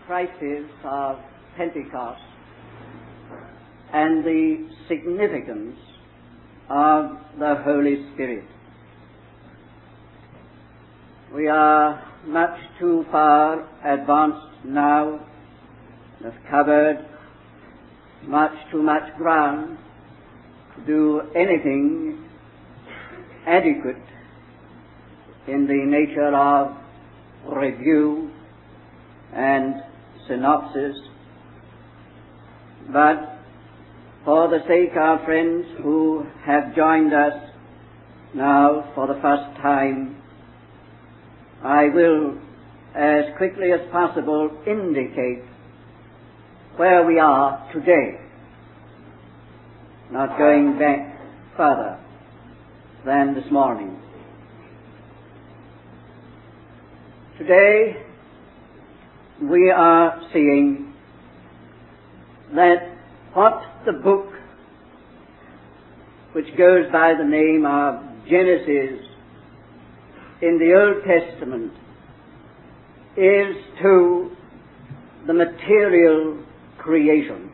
crisis of Pentecost and the significance of the Holy Spirit. We are much too far advanced now, have covered much too much ground to do anything adequate in the nature of review and synopsis, but for the sake of friends who have joined us now for the first time, I will, as quickly as possible, indicate where we are today, not going back further than this morning. Today, we are seeing that what the book which goes by the name of Genesis in the Old Testament is to the material creation,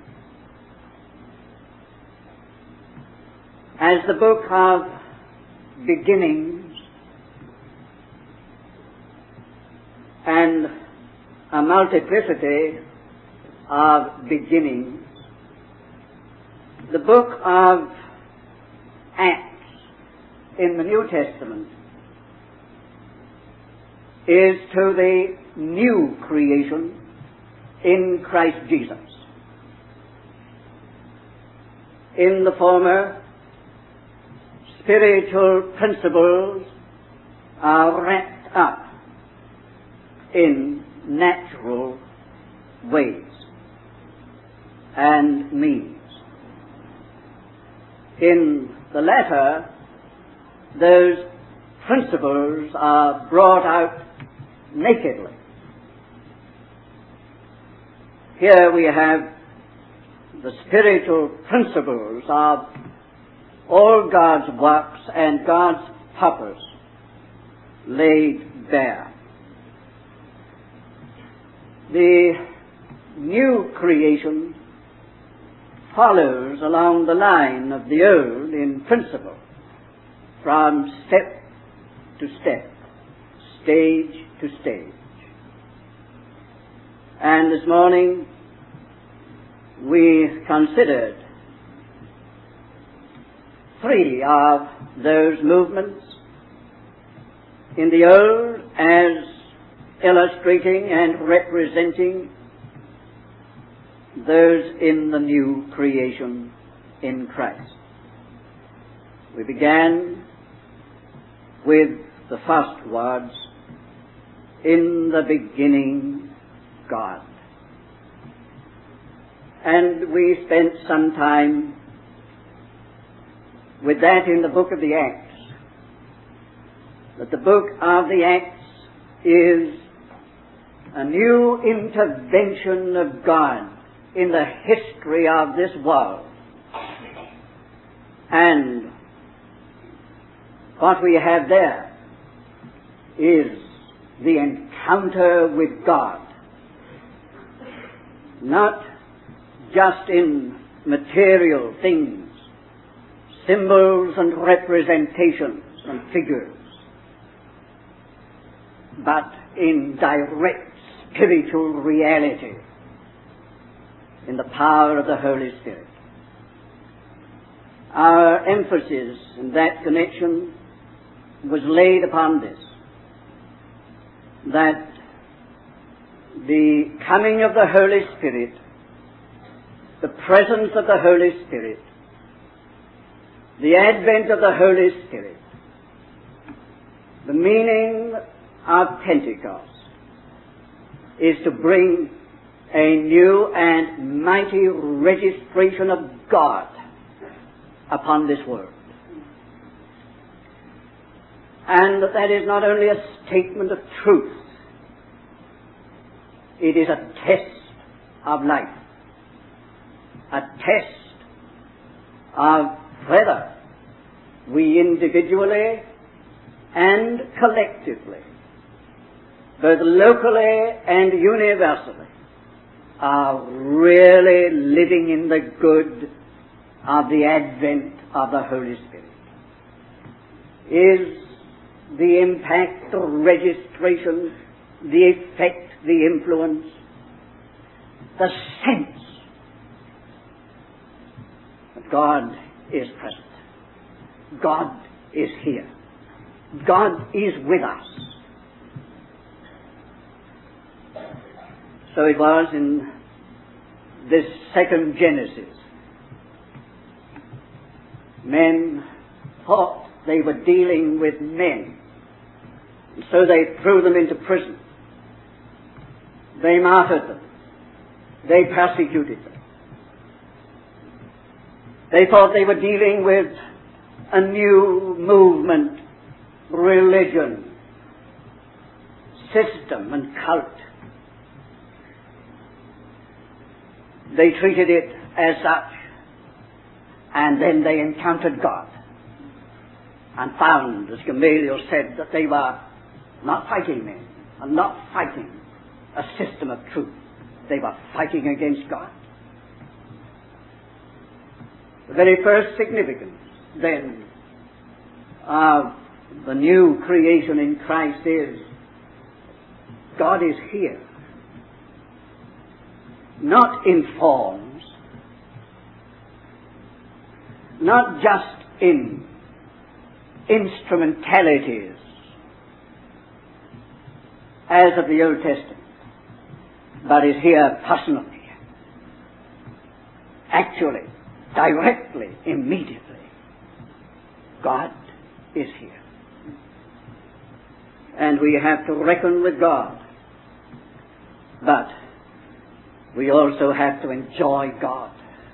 as the book of beginnings and a multiplicity of beginnings. The book of Acts in the New Testament is to the new creation in Christ Jesus. In the former, spiritual principles are wrapped up in natural ways and means. In the latter, those principles are brought out nakedly. Here we have the spiritual principles of all God's works and God's purpose laid bare. The new creation follows along the line of the old in principle, from step to step, stage to stage. And this morning we considered three of those movements in the old as illustrating and representing those in the new creation in Christ. We began with the first words, "In the beginning, God." And we spent some time with that in the book of the Acts. That the book of the Acts is a new intervention of God in the history of this world. And what we have there is the encounter with God, not just in material things, symbols and representations and figures, but in direct spiritual reality, in the power of the Holy Spirit. Our emphasis in that connection was laid upon this, that the coming of the Holy Spirit, the presence of the Holy Spirit, the advent of the Holy Spirit, the meaning of Pentecost is to bring a new and mighty registration of God upon this world. And that is not only a statement of truth, it is a test of life, a test of whether we individually and collectively, both locally and universally, are really living in the good of the advent of the Holy Spirit? Is the impact, the registration, the effect, the influence, the sense that God is present, God is here, God is with us? So it was in this second Genesis. Men thought they were dealing with men, and so they threw them into prison. They martyred them. They persecuted them. They thought they were dealing with a new movement, religion, system and cult. They treated it as such, and then they encountered God and found, as Gamaliel said, that they were not fighting men and not fighting a system of truth. They were fighting against God. The very first significance, then, of the new creation in Christ is God is here. Not in forms, not just in instrumentalities as of the Old Testament, but is here personally, actually, directly, immediately. God is here. And we have to reckon with God, but we also have to enjoy God.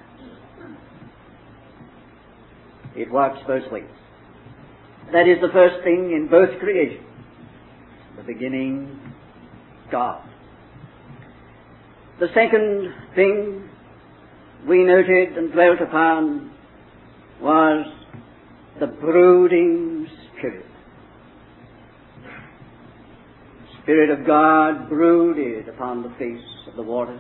It works both ways. That is the first thing in both creation. The beginning, God. The second thing we noted and dwelt upon was the brooding Spirit. The Spirit of God brooded upon the face of the water.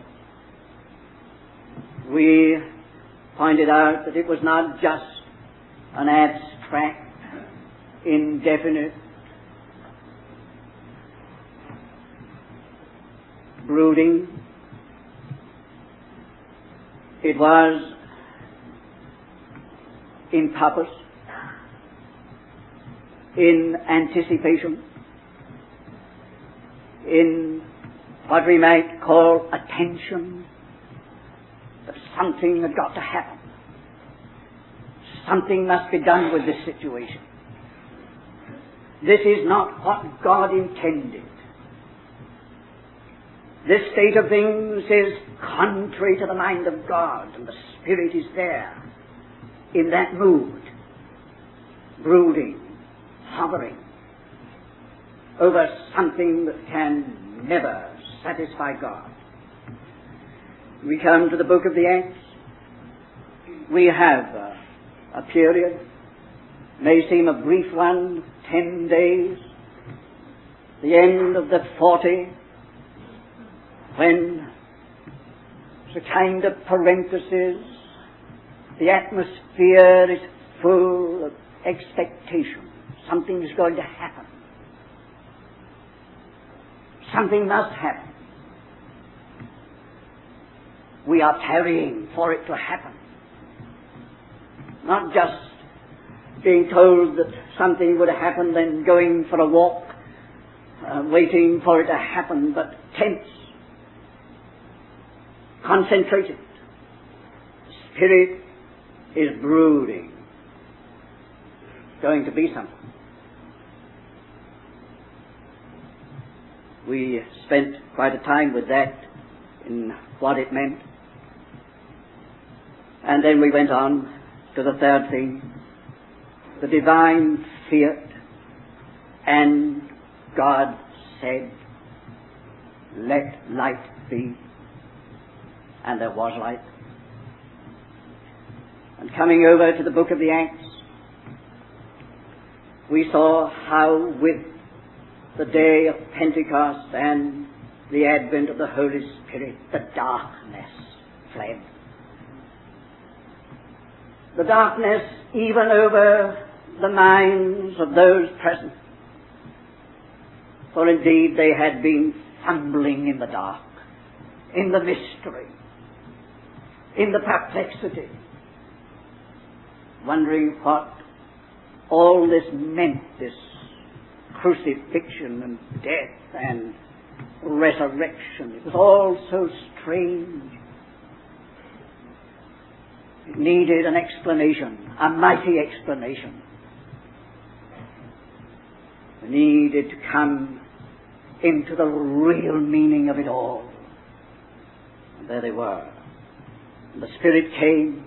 We pointed out that it was not just an abstract, indefinite brooding. It was in purpose, in anticipation, in what we might call attention, that something had got to happen. Something must be done with this situation. This is not what God intended. This state of things is contrary to the mind of God, and the Spirit is there in that mood, brooding, hovering over something that can never satisfy God. We come to the book of the Acts. We have a period, may seem a brief one, 10 days, the end of the 40, when it's a kind of parenthesis, the atmosphere is full of expectation. Something is going to happen. Something must happen. We are tarrying for it to happen. Not just being told that something would happen, then going for a walk, waiting for it to happen, but tense, concentrated. Spirit is brooding. It's going to be something. We spent quite a time with that in what it meant. And then we went on to the third thing, the divine fiat, and God said, "Let light be," and there was light. And coming over to the book of the Acts, we saw how with the day of Pentecost and the advent of the Holy Spirit, the darkness fled. The darkness even over the minds of those present. For indeed they had been fumbling in the dark, in the mystery, in the perplexity, wondering what all this meant, this crucifixion and death and resurrection. It was all so strange. It needed an explanation, a mighty explanation. It needed to come into the real meaning of it all. And there they were. And the Spirit came,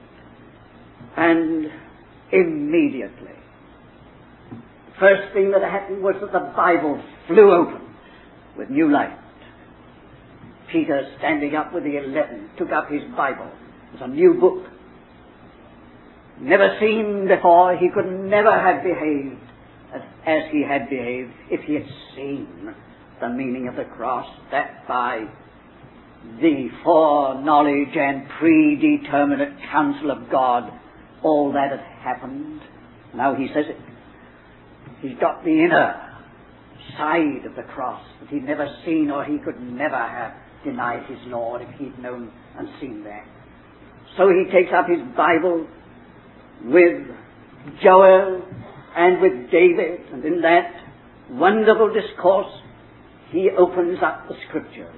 and immediately, the first thing that happened was that the Bible flew open with new light. Peter, standing up with the 11, took up his Bible. It was a new book. Never seen before. He could never have behaved as he had behaved if he had seen the meaning of the cross, that by the foreknowledge and predeterminate counsel of God, all that had happened. Now he says it. He's got the inner side of the cross that he'd never seen, or he could never have denied his Lord if he'd known and seen that. So he takes up his Bible with Joel and with David, and in that wonderful discourse he opens up the Scriptures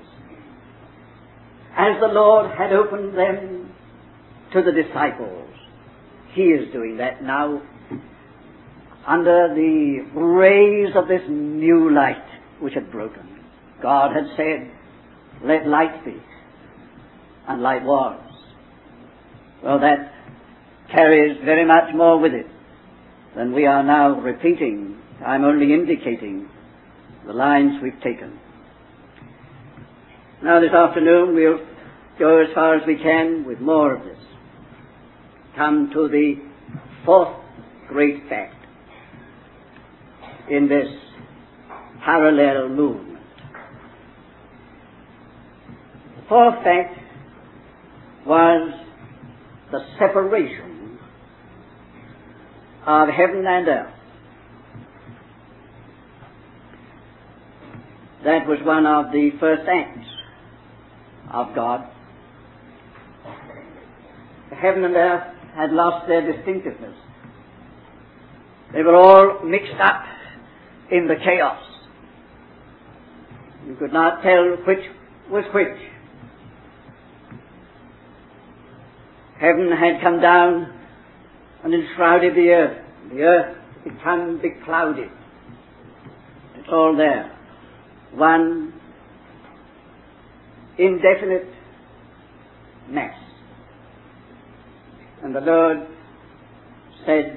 as the Lord had opened them to the disciples. He is doing that now under the rays of this new light which had broken. God had said, "Let light be," and light was. Well, that carries very much more with it than we are now repeating. I'm only indicating the lines we've taken. Now this afternoon we'll go as far as we can with more of this. Come to the fourth great fact in this parallel movement. The fourth fact was the separation of heaven and earth. That was one of the first acts of God. Heaven and earth had lost their distinctiveness. They were all mixed up in the chaos. You could not tell which was which. Heaven had come down and enshrouded the earth. The earth had become beclouded. It's all there. One indefinite mass. And the Lord said,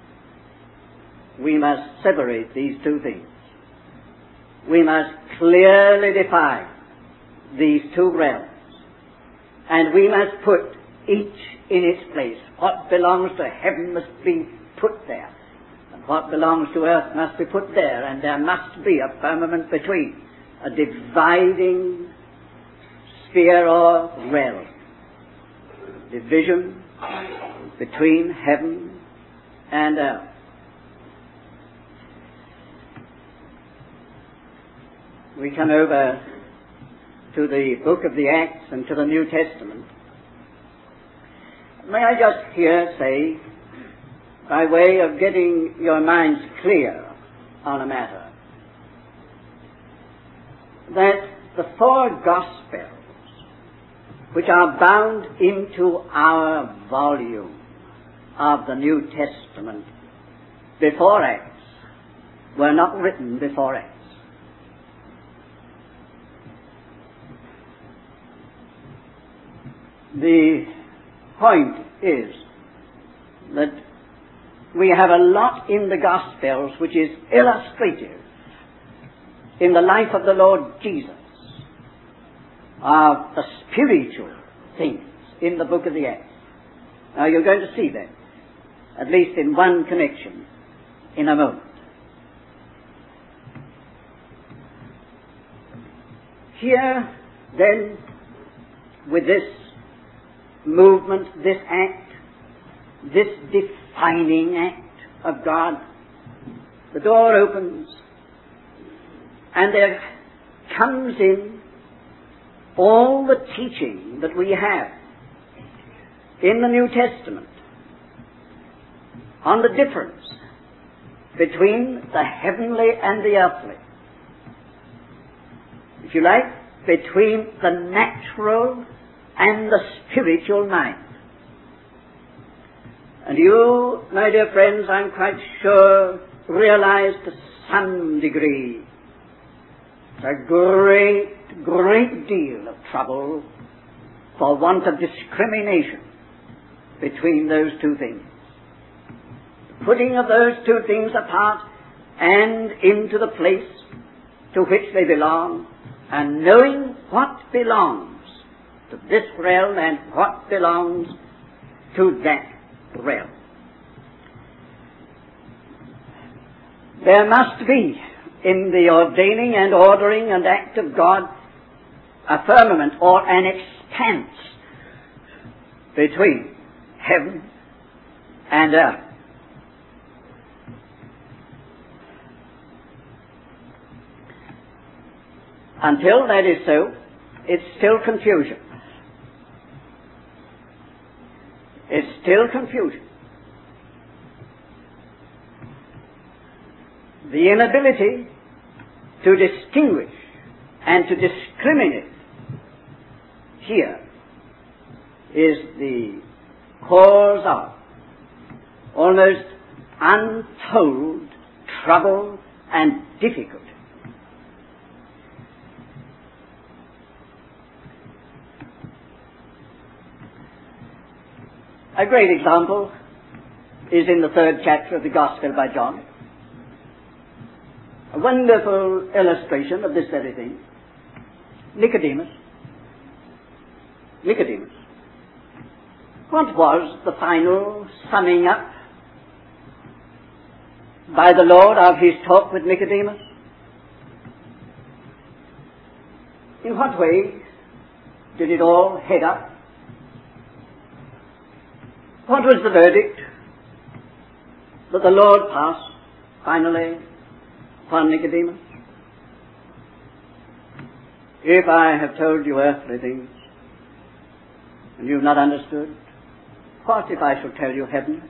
we must separate these two things. We must clearly define these two realms. And we must put each in its place. What belongs to heaven must be put there. And what belongs to earth must be put there. And there must be a firmament between. A dividing sphere or realm. Division between heaven and earth. We come over to the book of the Acts and to the New Testament. May I just here say, by way of getting your minds clear on a matter, that the four Gospels, which are bound into our volume of the New Testament before Acts, were not written before Acts. The point is that we have a lot in the Gospels which is illustrative in the life of the Lord Jesus of the spiritual things in the book of the Acts. Now you're going to see that, at least in one connection, in a moment. Here, then, with this movement, this act, this defining act of God, the door opens and there comes in all the teaching that we have in the New Testament on the difference between the heavenly and the earthly. If you like, between the natural and the spiritual mind. And you, my dear friends, I'm quite sure, realize to some degree a great deal of trouble for want of discrimination between those two things. The putting of those two things apart and into the place to which they belong, and knowing what belongs to this realm and what belongs to that realm. There must be, in the ordaining and ordering and act of God, a firmament or an expanse between heaven and earth. Until that is so, it's still confusion. It's still confusion. The inability to distinguish and to discriminate here is the cause of almost untold trouble and difficulty. A great example is in the 3rd chapter of the Gospel by John. A wonderful illustration of this very thing. Nicodemus. What was the final summing up by the Lord of his talk with Nicodemus? In what way did it all head up? What was the verdict that the Lord passed finally upon Nicodemus? If I have told you earthly things and you've not understood, what if I shall tell you heavenly?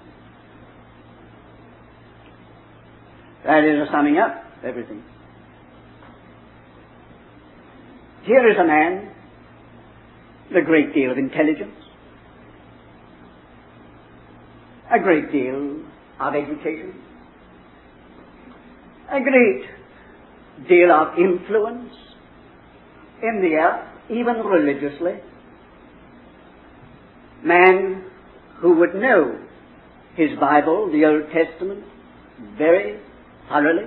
That is a summing up of everything. Here is a man with a great deal of intelligence, a great deal of education, a great deal of influence in the earth, even religiously. Man who would know his Bible, the Old Testament, very thoroughly,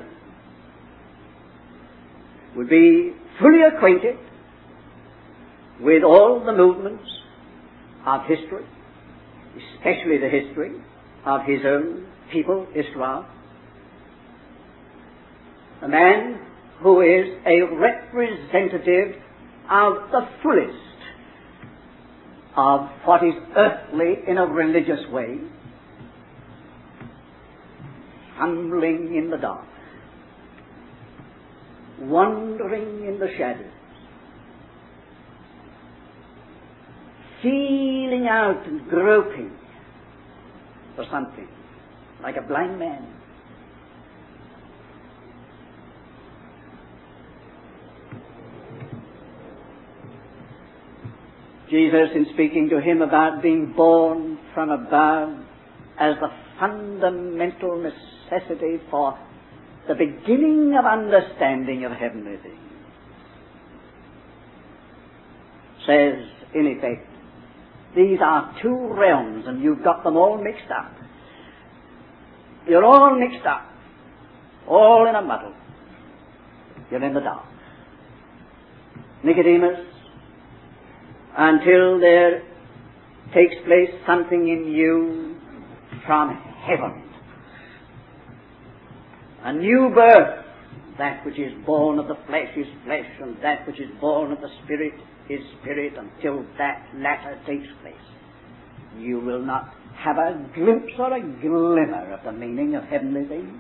would be fully acquainted with all the movements of history, especially the history of his own people, Israel. A man who is a representative of the fullest of what is earthly in a religious way, fumbling in the dark, wandering in the shadows, feeling out and groping for something, like a blind man. Jesus, in speaking to him about being born from above as the fundamental necessity for the beginning of understanding of heavenly things, says, in effect, these are two realms and you've got them all mixed up. You're all mixed up, all in a muddle. You're in the dark. Nicodemus, until there takes place something in you from heaven, a new birth That which is born of the flesh is flesh, and that which is born of the Spirit is spirit, until that latter takes place. You will not have a glimpse or a glimmer of the meaning of heavenly things.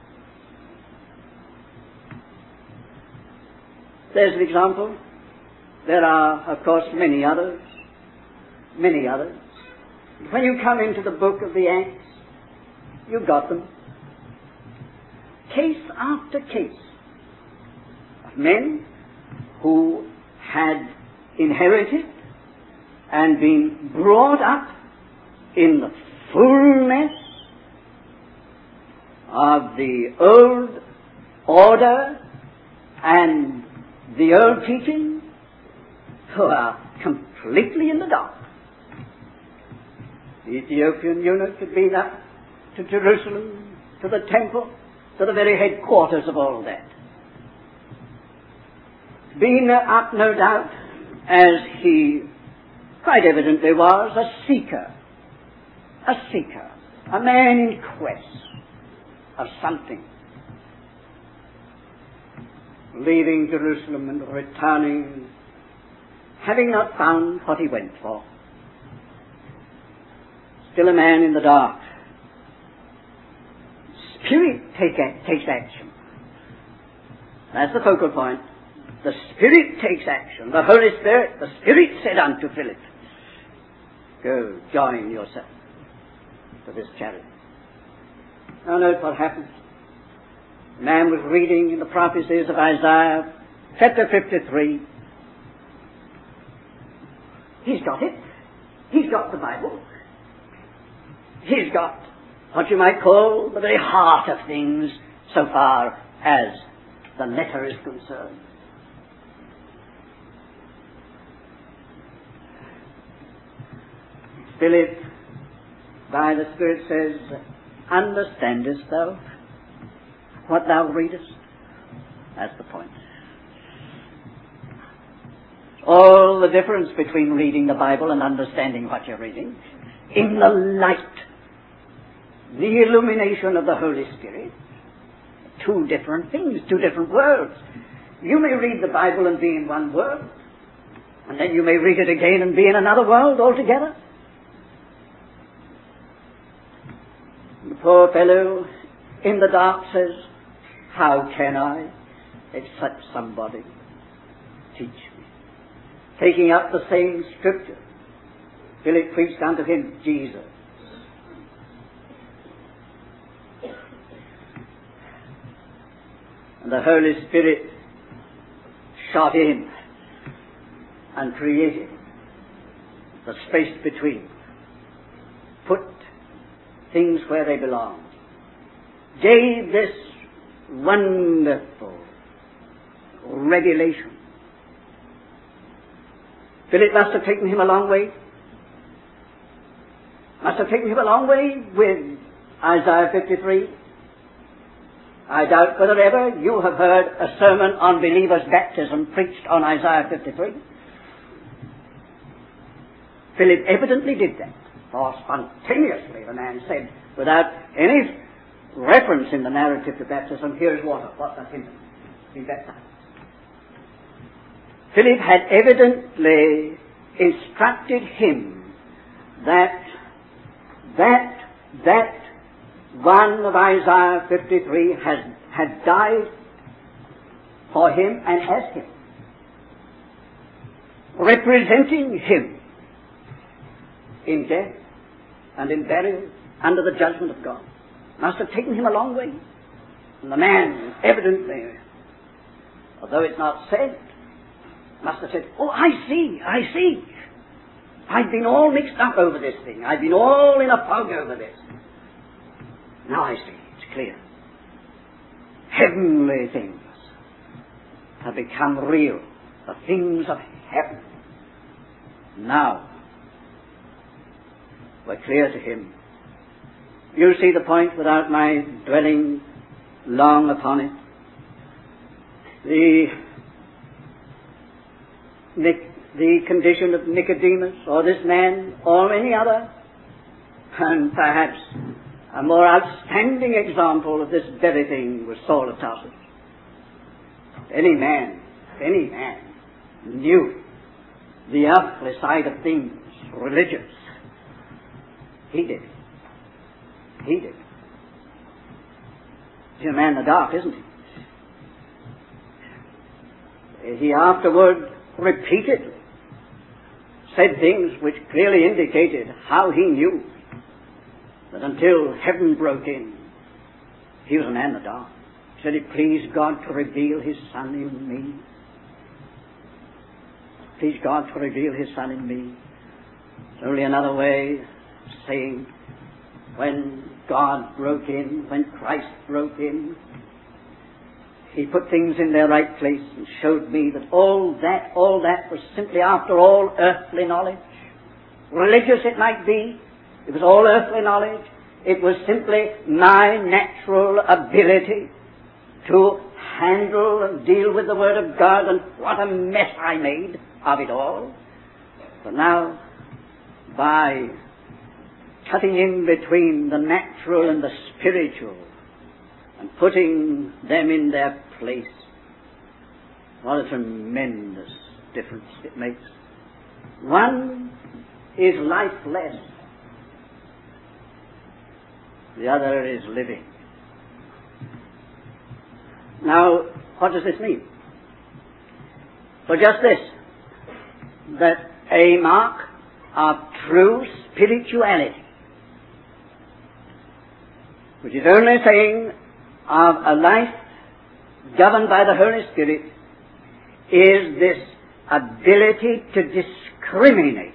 There's an example. There are, of course, many others. Many others. When you come into the book of the Acts, you've got them. Case after case of men who had inherited and been brought up in the fullness of the old order and the old teaching, who are completely in the dark. The Ethiopian eunuch had been up to Jerusalem, to the temple, to the very headquarters of all that. Been up, no doubt, as he quite evidently was, a seeker, a man in quest of something. Leaving Jerusalem and returning, having not found what he went for. Still a man in the dark. Spirit takes action. That's the focal point. The Spirit takes action. The Holy Spirit, the Spirit said unto Philip, go join yourself to this chariot. Now note what happens. The man was reading in the prophecies of Isaiah, chapter 53. He's got it. He's got the Bible. He's got what you might call the very heart of things so far as the letter is concerned. Philip, by the Spirit, says, understandest thou what thou readest? That's the point. All the difference between reading the Bible and understanding what you're reading, in the light, the illumination of the Holy Spirit, two different things, two different worlds. You may read the Bible and be in one world, and then you may read it again and be in another world altogether. The poor fellow in the dark says, how can I, except somebody teach me? Taking up the same scripture, Philip preached unto him Jesus. And the Holy Spirit shot in and created the space between, put things where they belong, gave this wonderful revelation. Philip must have taken him a long way. Must have taken him a long way with Isaiah 53. I doubt whether ever you have heard a sermon on believers' baptism preached on Isaiah 53. Philip evidently did that. For spontaneously the man said, without any reference in the narrative to baptism, here's water, what does him be baptized? Philip had evidently instructed him that one of Isaiah 53 had died for him and as him, representing him in death and in burial under the judgment of God. Must have taken him a long way. And the man evidently, although it's not said, must have said, oh, I see. I've been all mixed up over this thing. I've been all in a fog over this. Now I see. It's clear. Heavenly things have become real. The things of heaven now were clear to him. You see the point without my dwelling long upon it. The condition of Nicodemus, or this man, or any other, and perhaps a more outstanding example of this very thing was Saul of Tarsus. Any man knew the earthly side of things, religious, he did. He's a man in the dark, isn't he? He afterward repeatedly said things which clearly indicated how he knew that until heaven broke in, he was a man in the dark. He said it pleased God to reveal his Son in me. Pleased God to reveal his Son in me. It's only another way of saying when God broke in, when Christ broke in, he put things in their right place and showed me that all that was simply, after all, earthly knowledge. Religious it might be, it was all earthly knowledge. It was simply my natural ability to handle and deal with the Word of God, and what a mess I made of it all. But now, by cutting in between the natural and the spiritual and putting them in their place, what a tremendous difference it makes. One is lifeless, the other is living. Now, what does this mean? Well, just this, that a mark of true spirituality, which is only saying of a life governed by the Holy Spirit, is this ability to discriminate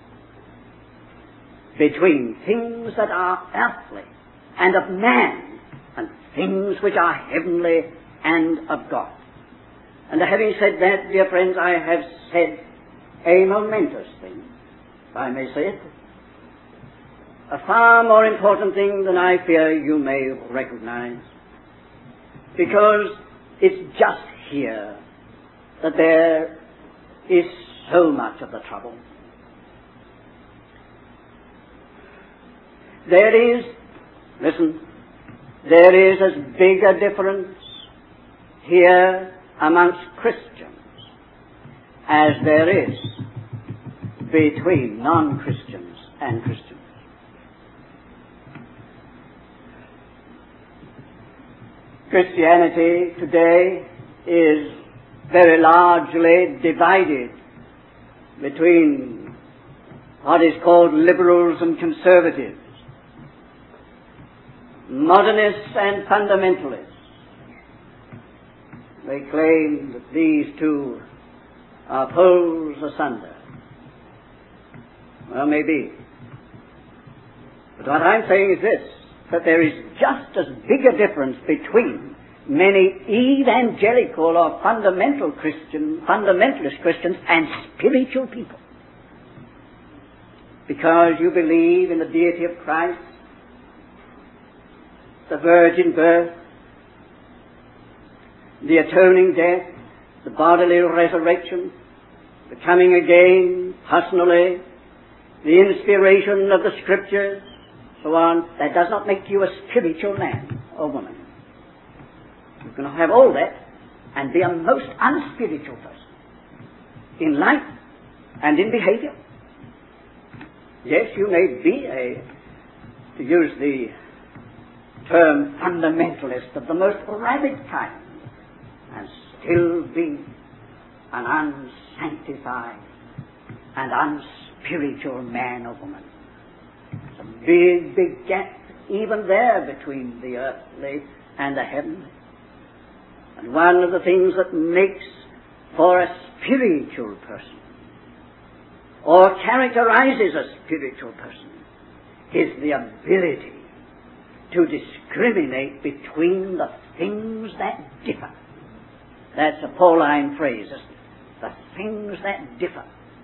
between things that are earthly and of man and things which are heavenly and of God. And having said that, dear friends, I have said a momentous thing, if I may say it, a far more important thing than I fear you may recognize, because it's just here that there is so much of the trouble. There is as big a difference here amongst Christians as there is between non-Christians and Christians. Christianity today is very largely divided between what is called liberals and conservatives, modernists and fundamentalists. They claim that these two are poles asunder. Well, maybe. But what I'm saying is this, that there is just as big a difference between many evangelical or fundamentalist Christians and spiritual people. Because you believe in the deity of Christ, the virgin birth, the atoning death, the bodily resurrection, the coming again personally, the inspiration of the Scriptures, so on, that does not make you a spiritual man or woman. You can have all that and be a most unspiritual person in life and in behavior. Yes, you may be to use the term fundamentalist of the most rabid kind, and still be an unsanctified and unspiritual man or woman. There's a big, big gap even there between the earthly and the heavenly. And one of the things that makes for a spiritual person, or characterizes a spiritual person, is the ability to discriminate between the things that differ. That's a Pauline phrase, isn't it? The things that differ.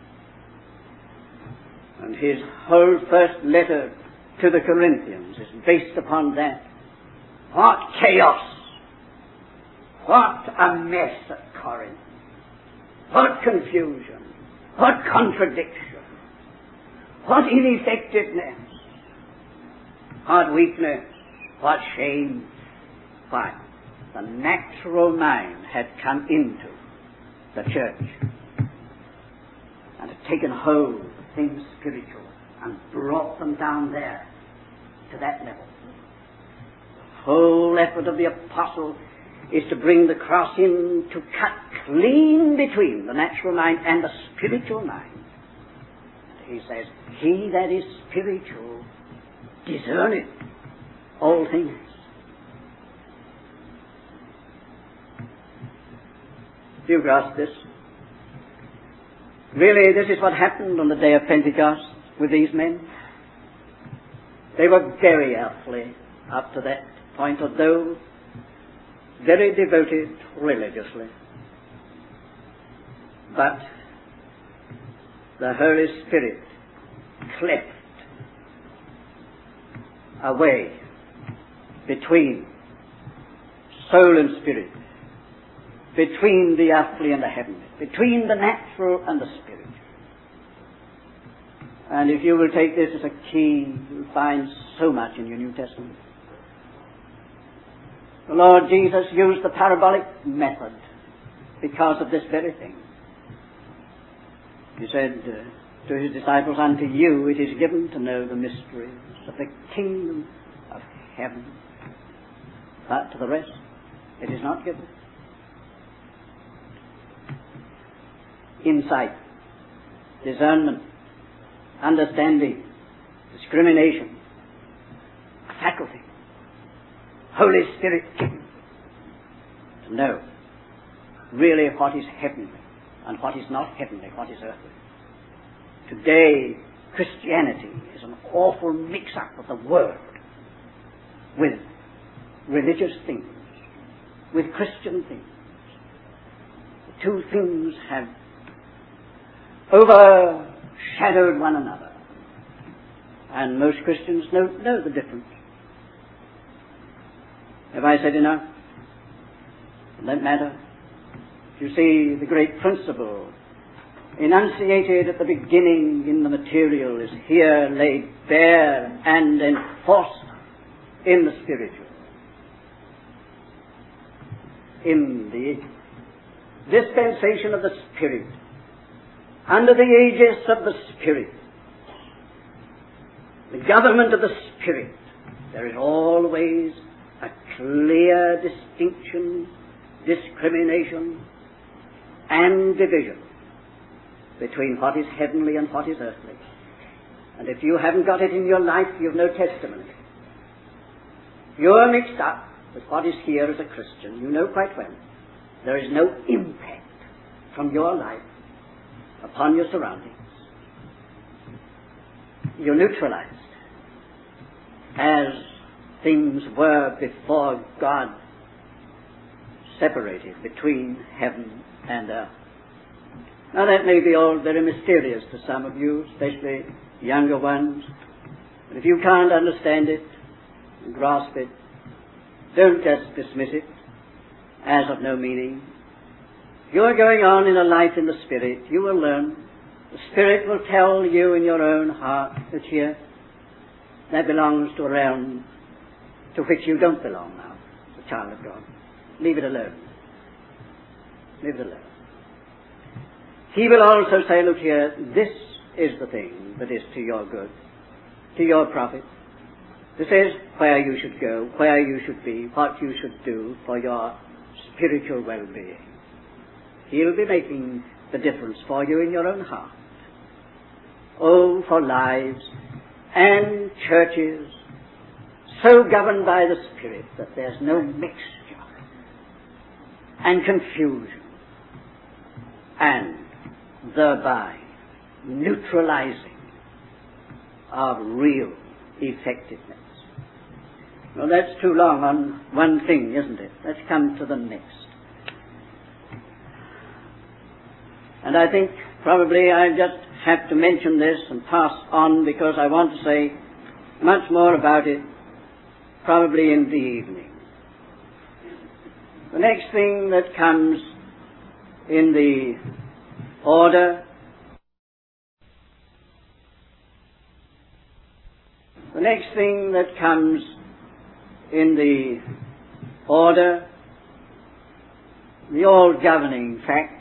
And his whole first letter to the Corinthians is based upon that. What chaos! What a mess at Corinth! What confusion! What contradiction! What ineffectiveness! What weakness! What shame! Why? the natural mind had come into the church and had taken hold of things spiritual and brought them down there to that level. The whole effort of the apostle is to bring the cross in to cut clean between the natural mind and the spiritual mind. And he says, he that is spiritual discerneth all things. Do you grasp this? Really, this is what happened on the day of Pentecost with these men. They were very earthly up to that point, although very devoted religiously. But the Holy Spirit cleft a way between soul and spirit, between the earthly and the heavenly, between the natural and the spiritual. And if you will take this as a key, you'll find so much in your New Testament. The Lord Jesus used the parabolic method because of this very thing. He said to his disciples, unto you it is given to know the mysteries of the kingdom of heaven, but to the rest it is not given. Insight, discernment, understanding, discrimination, faculty, Holy Spirit given to know really what is heavenly and what is not heavenly, what is earthly. Today, Christianity is an awful mix-up of the world with religious things, with Christian things. The two things have overshadowed one another, and most Christians know the difference. Have I said enough? Does that matter? You see, the great principle enunciated at the beginning in the material is here laid bare and enforced in the spiritual. In the dispensation of the Spirit, under the aegis of the Spirit, the government of the Spirit, there is always a clear distinction, discrimination, and division between what is heavenly and what is earthly. And if you haven't got it in your life, you've no testimony. You're mixed up with what is here as a Christian. You know quite well there is no impact from your life upon your surroundings. You're neutralized as things were before God separated between heaven and earth. Now that may be all very mysterious to some of you, especially younger ones. But if you can't understand it and grasp it, don't just dismiss it as of no meaning. If you're going on in a life in the Spirit, you will learn. The Spirit will tell you in your own heart that here, that belongs to a realm to which you don't belong now, as a child of God. Leave it alone. Leave it alone. He will also say, look here, this is the thing that is to your good, to your profit. This is where you should go, where you should be, what you should do for your spiritual well-being. He'll be making the difference for you in your own heart. Oh, for lives and churches so governed by the Spirit that there's no mixture and confusion, and thereby neutralizing of real effectiveness. Well, that's too long on one thing, isn't it? Let's come to the next. And I think probably I just have to mention this and pass on, because I want to say much more about it probably in the evening. The next thing that comes in the order, the all-governing fact,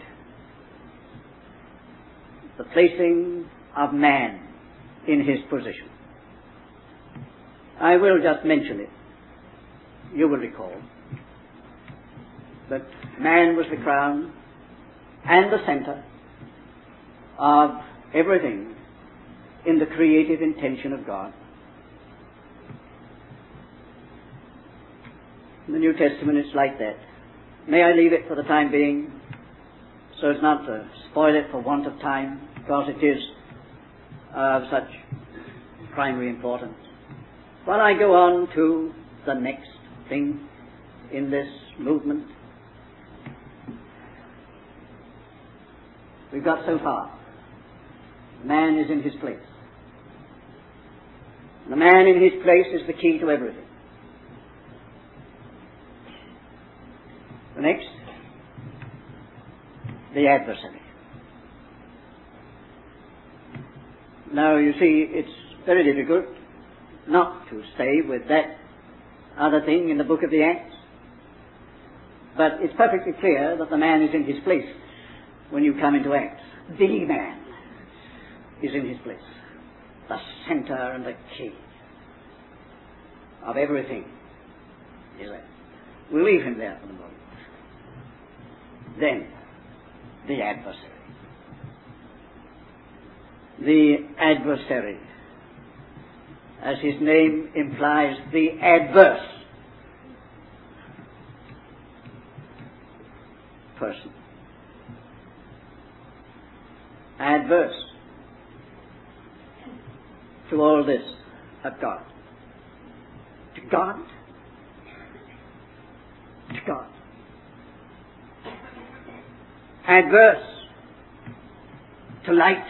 the placing of man in his position. I will just mention it. You will recall that man was the crown and the center of everything in the creative intention of God. In the New Testament it's like that. May I leave it for the time being, so as not to spoil it for want of time, because it is of such primary importance. While I go on to the next thing in this movement, we've got so far. Man is in his place. The man in his place is the key to everything. The next, the adversary. Now you see, it's very difficult not to stay with that other thing in the book of the Acts. But it's perfectly clear that the man is in his place when you come into Acts. The man is in his place. The center and the key of everything is there. We'll leave him there for the moment. Then, the adversary. The adversary, as his name implies, the adverse person. Adverse to all this of God. To God. To God. Adverse to light.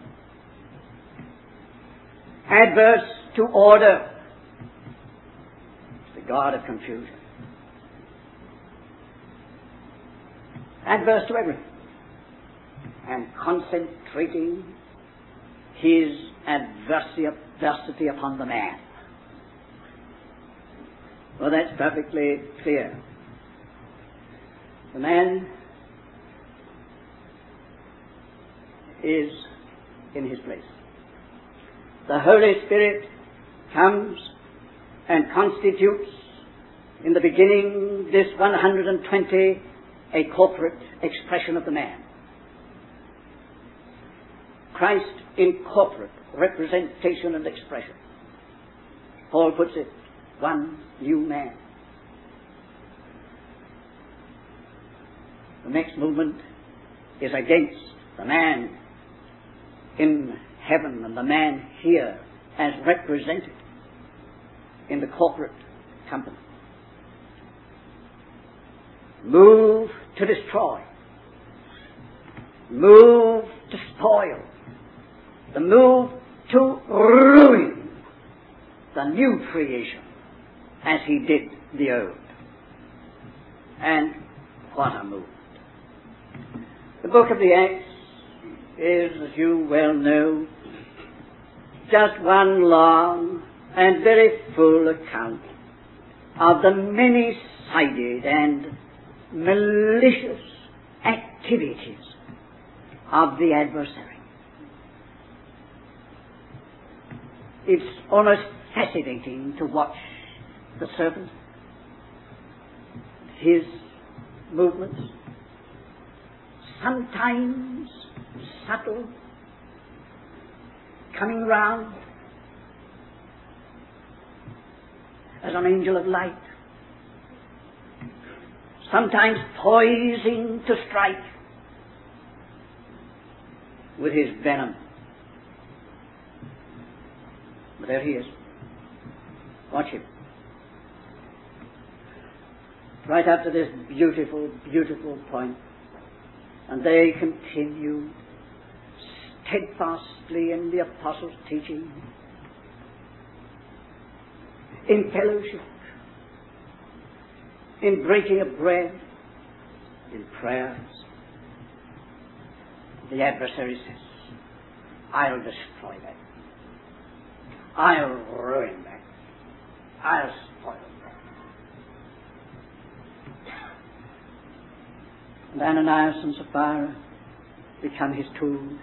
Adverse to order. The God of confusion. Adverse to everything. And concentrating his adversity upon the man. Well, that's perfectly clear. The man is in his place. The Holy Spirit comes and constitutes in the beginning this 120 a corporate expression of the man. Christ in corporate representation and expression. Paul puts it, one new man. The next movement is against the man in heaven and the man here as represented in the corporate company. Move to destroy. Move to spoil. The move to ruin the new creation as he did the old. And what a move. The book of the Acts is, as you well know, just one long and very full account of the many-sided and malicious activities of the adversary. It's almost fascinating to watch the serpent, his movements, sometimes subtle, coming round as an angel of light, sometimes poising to strike with his venom. But there he is. Watch him. Right up to this beautiful, beautiful point. And they continue steadfastly in the apostles' teaching, in fellowship, in breaking of bread, in prayers. The adversary says, I'll destroy that. I'll ruin that. I'll spoil that. And Ananias and Sapphira become his tools.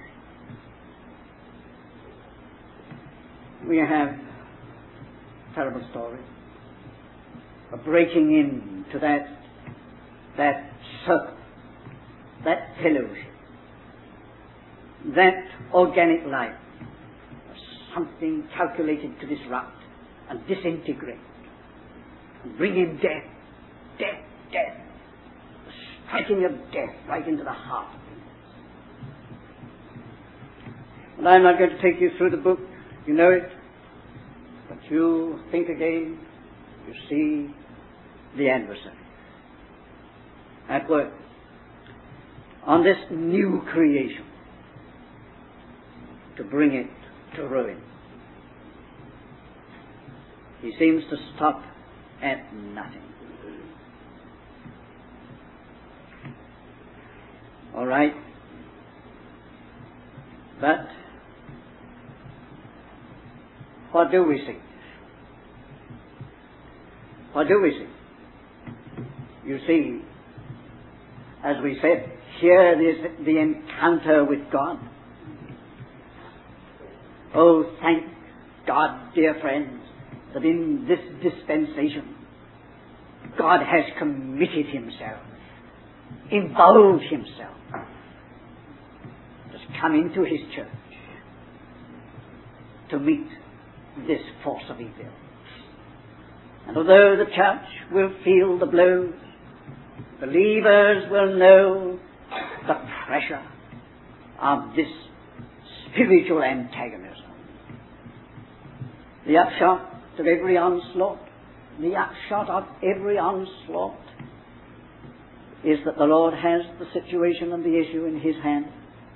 We have a terrible story of breaking into that circle, that fellowship, that organic life, something calculated to disrupt and disintegrate and bring in death, the striking of death right into the heart of things. And I'm not going to take you through the book, you know it, but you think again, you see the adversary at work on this new creation to bring it to ruin. He seems to stop at nothing. All right. But what do we see? What do we see? You see, as we said, here is the encounter with God. Oh, thank God, dear friends, that in this dispensation, God has committed himself, involved himself, has come into his church to meet this force of evil. And although the church will feel the blows, believers will know the pressure of this spiritual antagonism. The upshot of every onslaught, is that the Lord has the situation and the issue in his hand.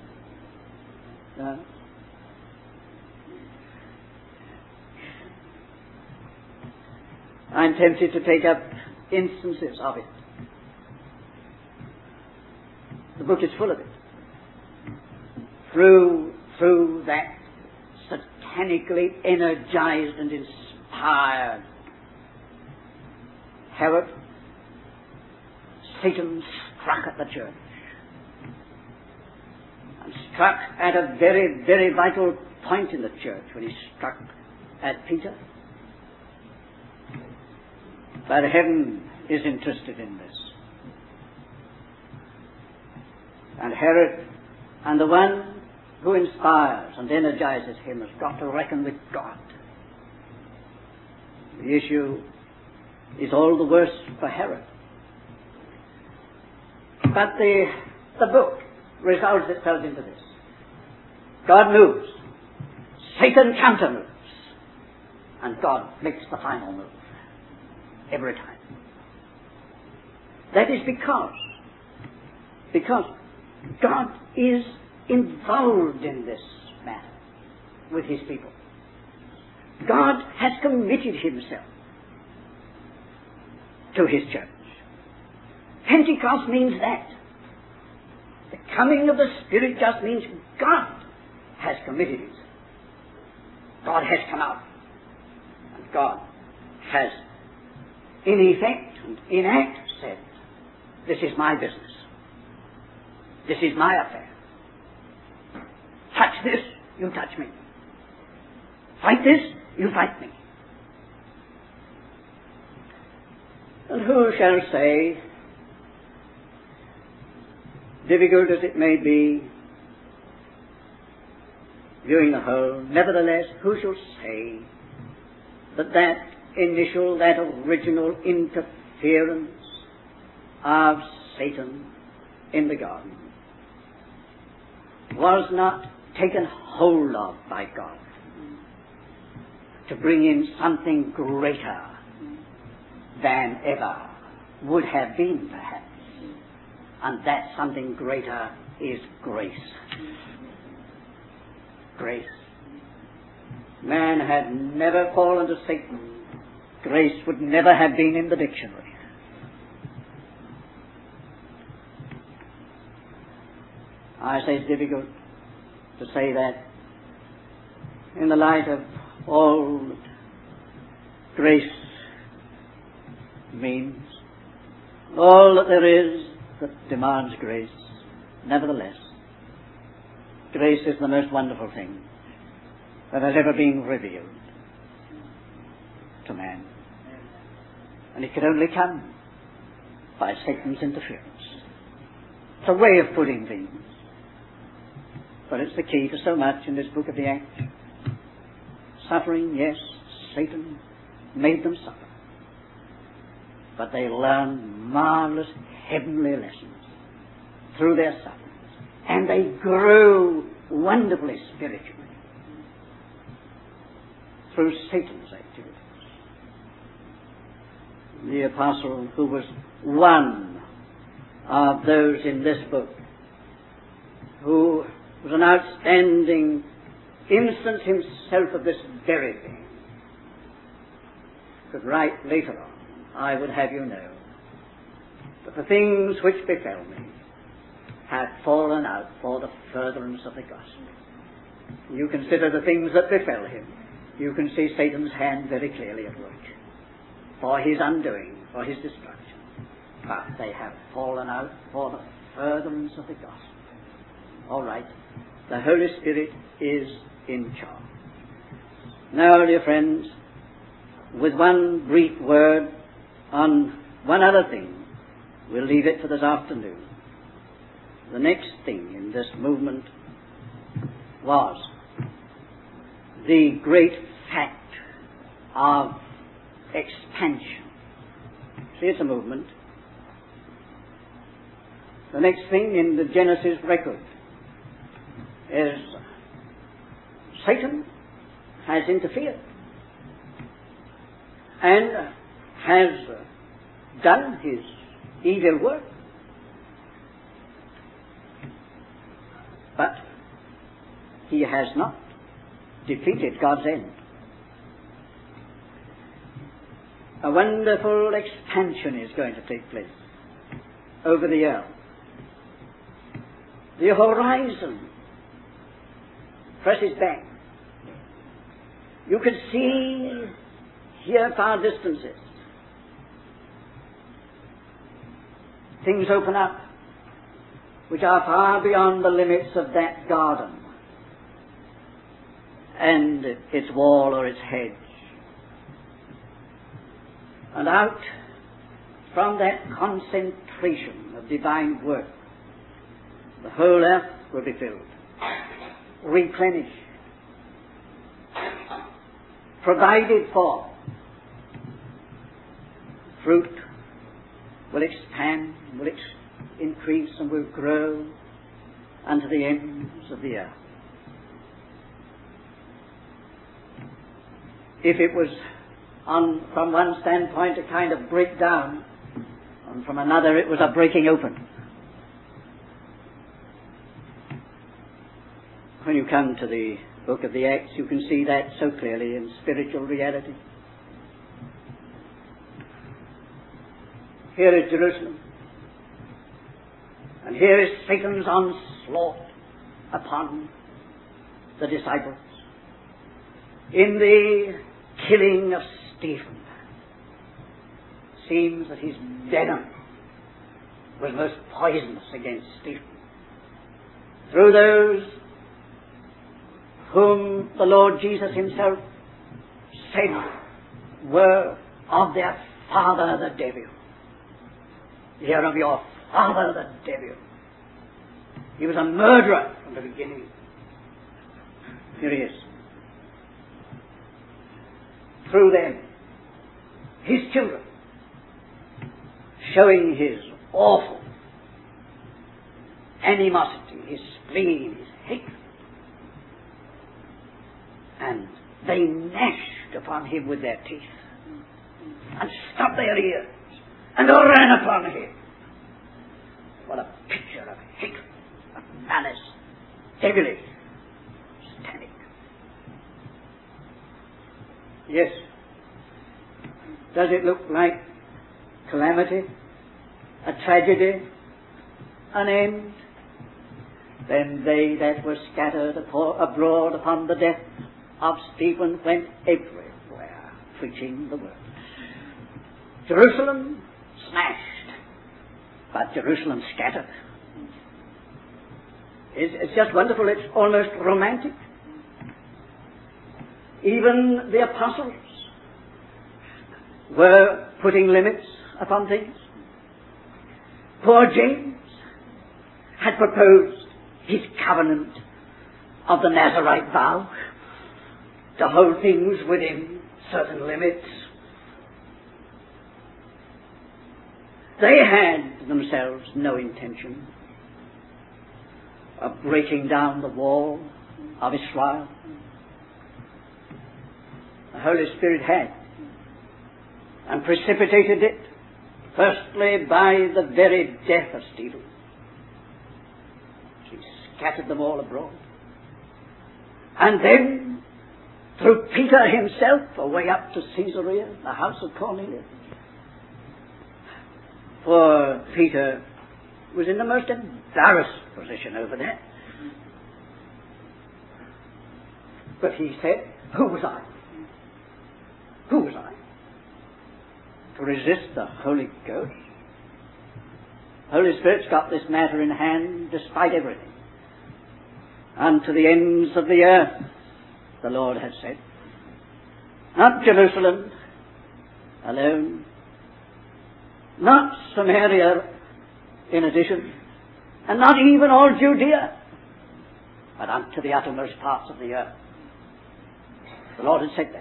I'm tempted to take up instances of it. The book is full of it. Through that satanically energized and inspired Herod, Satan struck at the church. And struck at a very, very vital point in the church when he struck at Peter. But heaven is interested in this. And Herod, and the one who inspires and energizes him, has got to reckon with God. The issue is all the worse for Herod. But the book resolves itself into this. God moves, Satan counter moves, and God makes the final move every time. That is because God is involved in this matter with his people. God has committed himself to his church. Pentecost means that. The coming of the Spirit just means God has committed it. God has come out. And God has, in effect and in act, said, this is my business. This is my affair. Touch this, you touch me. Fight this, you fight me. And who shall say, difficult as it may be, viewing the whole, nevertheless, who shall say that initial, that original interference of Satan in the garden was not taken hold of by God to bring in something greater than ever would have been, perhaps. And that something greater is grace. Grace. Man had never fallen to Satan. Grace would never have been in the dictionary. I say it's difficult to say that in the light of all that grace means, all that there is that demands grace. Nevertheless, grace is the most wonderful thing that has ever been revealed to man. And it could only come by Satan's interference. It's a way of putting things, but it's the key to so much in this book of the Acts. Suffering, yes, Satan made them suffer, but they learned marvelous heavenly lessons through their sufferings, and they grew wonderfully spiritually through Satan's activities. The apostle, who was one of those in this book, who was an outstanding instance himself of this very thing, could write later on, I would have you know that the things which befell me had fallen out for the furtherance of the gospel. You consider the things that befell him, you can see Satan's hand very clearly at work for his undoing, for his destruction. But they have fallen out for the furtherance of the gospel. All right, the Holy Spirit is in charge. Now, dear friends, with one brief word on one other thing, we'll leave it for this afternoon. The next thing in this movement was the great fact of expansion. See, it's a movement. The next thing in the Genesis record is Satan has interfered and has done his evil work. But he has not defeated God's end. A wonderful expansion is going to take place over the earth. The horizon presses back. You can see here far distances. Things open up which are far beyond the limits of that garden and its wall or its hedge. And out from that concentration of divine work, the whole earth will be filled, replenished, provided for. Fruit will expand, will increase, and will grow unto the ends of the earth. If it was from one standpoint a kind of breakdown, and from another it was a breaking open. When you come to the book of the Acts, you can see that so clearly in spiritual reality. Here is Jerusalem, and here is Satan's onslaught upon the disciples in the killing of Stephen. Seems that his venom was most poisonous against Stephen. Through those whom the Lord Jesus himself said were of their father the devil. They are of your father the devil. He was a murderer from the beginning. Here he is. Through them, his children, showing his awful animosity, his spleen, his hatred. And they gnashed upon him with their teeth and stopped their ears and ran upon him. What a picture of hatred, of malice, devilish, satanic. Yes. Does it look like calamity, a tragedy, an end? Then they that were scattered abroad upon the death of Stephen went everywhere preaching the word. Jerusalem smashed but Jerusalem scattered. It's just wonderful. It's almost romantic. Even the apostles were putting limits upon things. Poor James had proposed his covenant of the Nazarite vow to hold things within certain limits. They had themselves no intention of breaking down the wall of Israel. The Holy Spirit had, and precipitated it, firstly by the very death of Stephen. He scattered them all abroad. And then, through Peter himself, away up to Caesarea, the house of Cornelius. For Peter was in the most embarrassed position over there. But he said, who was I? Who was I to resist the Holy Ghost? Holy Spirit's got this matter in hand despite everything. And to the ends of the earth, the Lord has said. Not Jerusalem alone, not Samaria in addition, and not even all Judea, but unto the uttermost parts of the earth. The Lord had said that.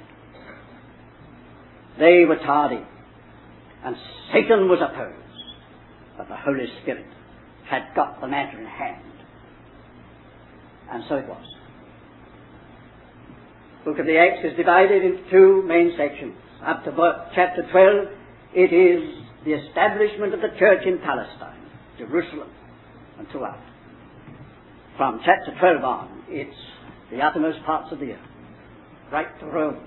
They were tardy, and Satan was opposed, but the Holy Spirit had got the matter in hand. And so it was. The book of the Acts is divided into two main sections. Up to chapter 12, it is the establishment of the church in Palestine, Jerusalem, and throughout. From chapter 12 on, it's the uttermost parts of the earth, right to Rome.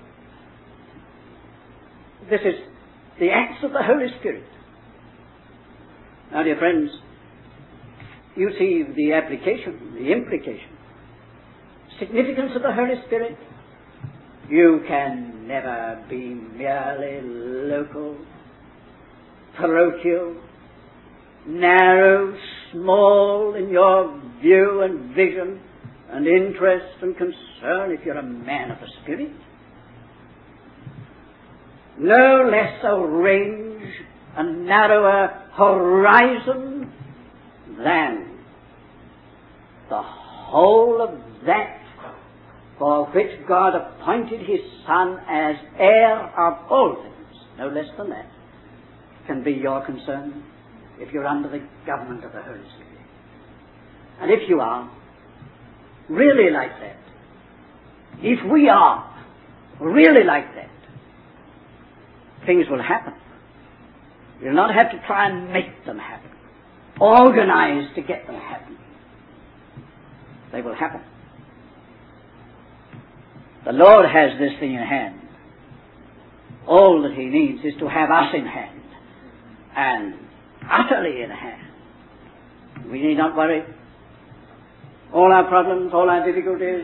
This is the acts of the Holy Spirit. Now, dear friends, you see the application, the implication, significance of the Holy Spirit. You can never be merely local, parochial, narrow, small in your view and vision and interest and concern if you're a man of the Spirit. No less a range and narrower horizon than the whole of that for which God appointed His Son as heir of all things, no less than that, can be your concern if you're under the government of the Holy Spirit. And if you are really like that, if we are really like that, things will happen. You'll not have to try and make them happen, organize to get them happen. They will happen. The Lord has this thing in hand. All that He needs is to have us in hand, and utterly in hand. We need not worry. All our problems, all our difficulties,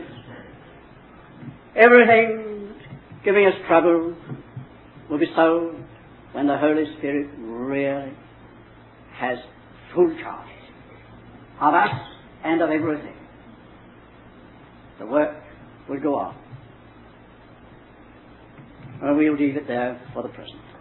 everything giving us trouble will be solved when the Holy Spirit really has full charge of us and of everything. The work will go on. Well, we'll leave it there for the present.